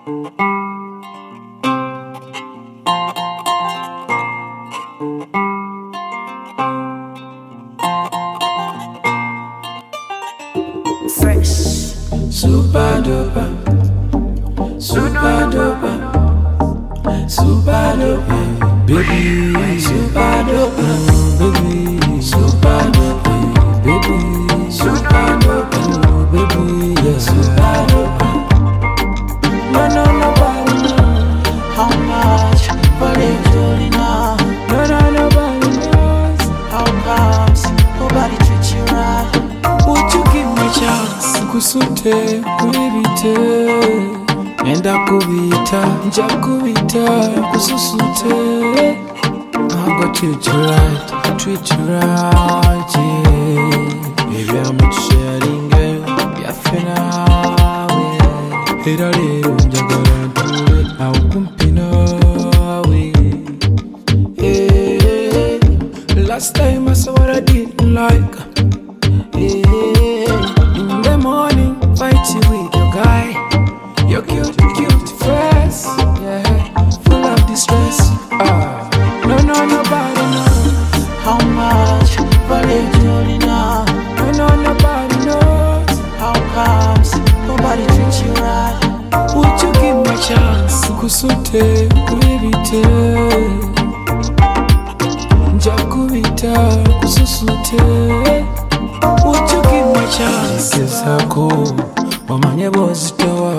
Fresh. Super duper, super duper, super duper, baby, super duper, baby, super duper, baby, super duper, baby, yeah, super duper. No, nobody knows how much for it truly now. Nobody knows how comes nobody treats you right. Would you give me a chance? Kusute, kulibite, nenda kubita, nja kubita, kususute. I got you to right, treat you right, yeah. Baby, I'm not sharing it, yeah, finale. Hira lero, njagala ntule, aukumpina we. Yeah, last time I saw what I didn't like. In the morning, fighting with your guy. You're cute face, yeah, full of distress. Nobody knows How much for it truly now. nobody knows. How comes nobody treats you right. Would you give me a chance? Kusute, kulibite, nja kubita, kususute. Would you give me a chance? Kesako, wamanye bozitowa.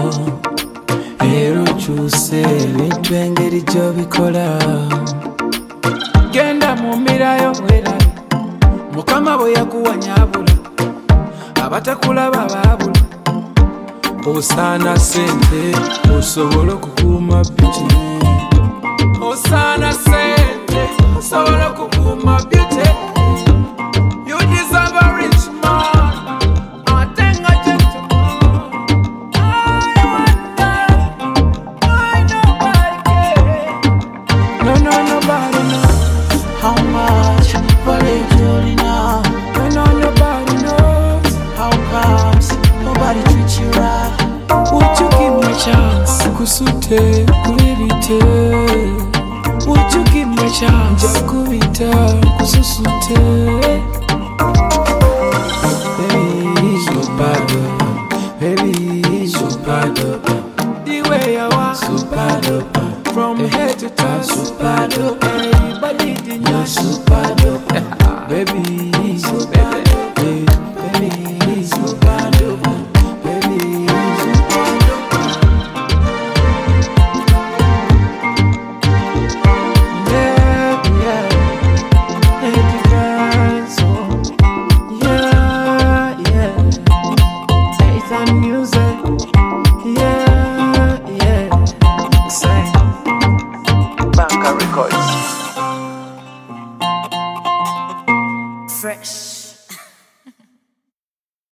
Ero chuse, bintu engeri gy'obikola. Genda mumirayo werabe, Mukama bwe yakuwanyabula, abatakulaba baabula. Osaana sente, osobola okukuuma beauty. Osaana sente, osobola okukuuma beauty. You deserve a rich man, ate nga gentleman. I wonder why nobody cares. Nobody knows. How much for it truly now. Nobody knows. How comes nobody treats you right. Would you give me a chance? Kusute, kulibite. Would you give me a chance? Jakubita, kususute. Baby, super duper. Baby, super duper. The way you are, super duper. From head to toe, super duper.